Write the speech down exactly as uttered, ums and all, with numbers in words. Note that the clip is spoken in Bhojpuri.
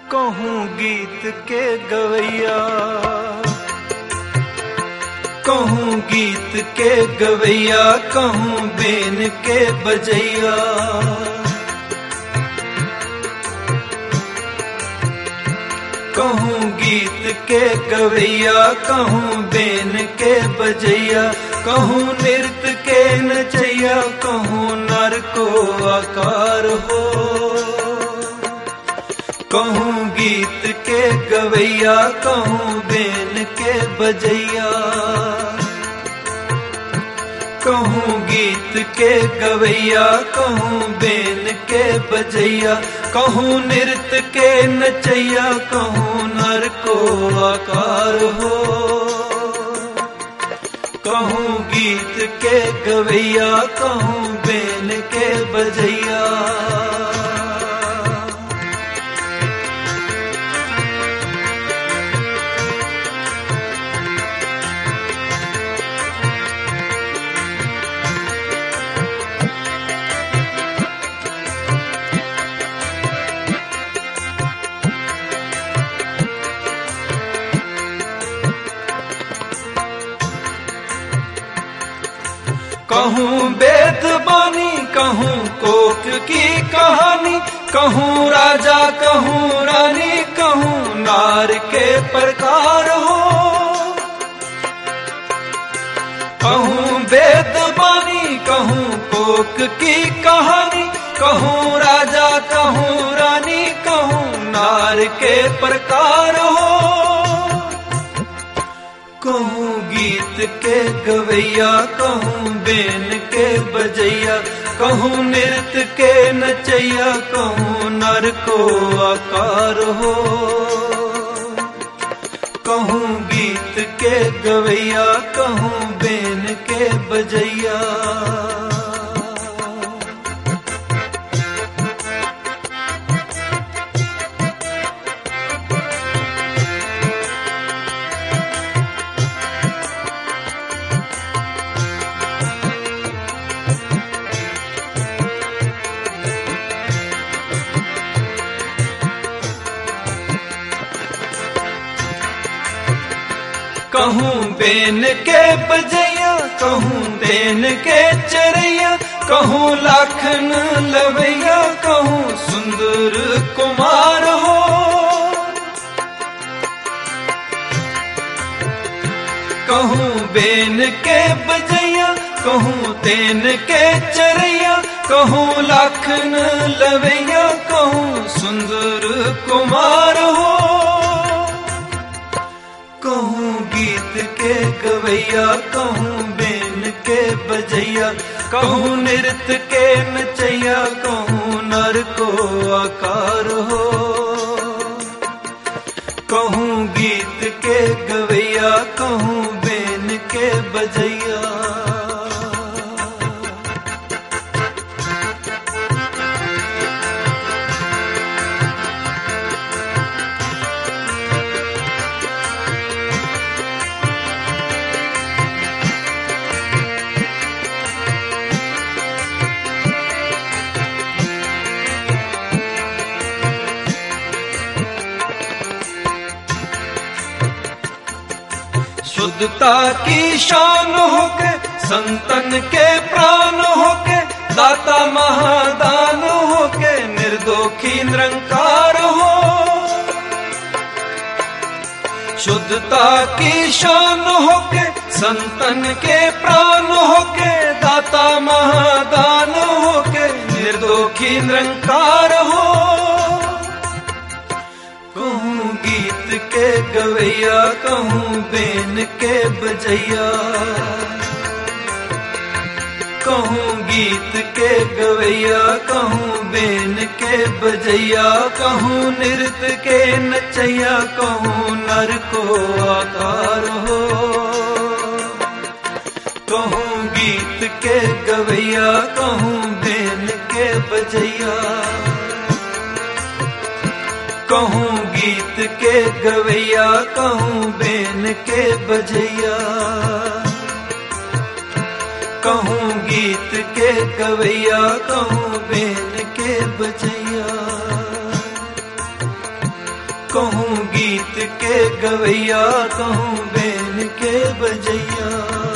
कहूँ गीत के गवैया, कहूँ गीत के गवैया, कहूँ बेन के बजैया। कहूँ गीत के गवैया, कहूँ बेन के बजैया, कहूँ नृत्य के नचैया, कहूँ नर को आकार हो। कहूँ गीत के गवैया, कहूँ बेन के बजैया। कहूँ गीत के गवैया, कहूँ बेन के बजैया, कहूँ नृत्य के नचैया, कहूँ नर को आकार हो। कहूँ गीत के गवैया, कहूँ बेन के बजैया। कहूँ वेद बानी, कहूँ कोक की कहानी, कहूँ राजा, कहूँ रानी, कहूँ नार के प्रकार हो। कहूँ वेद बानी, कहूँ कोक की कहानी, कहूँ राजा, कहूँ रानी, कहूँ नार के प्रकार हो। कहूँ गीत के गवैया, कहूँ बेन के बजैया, कहूँ नृत्य के नचैया, कहूँ नर को आकार हो। कहूँ गीत के गवैया, कहूँ बेन के बजैया। कहूँ बेन के बजैया, कहूँ बेन के चरैया, कहूँ लाखन लवैया, कहूँ सुंदर कुमार हो। कहूँ बेन के बजैया, कहूँ तेन के चरैया, कहूँ लाखन लवैया, कहूँ सुंदर कुमार हो। कहूँ गीत के गवैया, कहूँ बेन के बजैया, कहूँ नृत्य के नचैया, कहूँ नर को आकार हो। कहूँ गीत के गवैया, कहूँ बेन के बजैया। शुद्धता की शान होके, संतन के प्राण होके, दाता महादान होके, निर्दोषी निरंकार हो। शुद्धता की शान होके, संतन के प्राण होके, दाता महादान होके, निर्दोषी निरंकार हो। कहूँ गीत के गवैया, कहूँ बेन के बजैया। कहूँ गीत के गवैया, कहूँ बेन के बजैया, कहूँ नृत्य के नचैया, कहूँ नर को आकार हो। कहूँ गीत के गवैया, कहूँ बेन के बजैया। कहूँ गीत के गवैया, कहूँ बेन के बजैया। कहूँ गीत के गवैया, कहूँ बेन के बजैया। कहूँ गीत के गवैया कहूँ बेन के बजैया।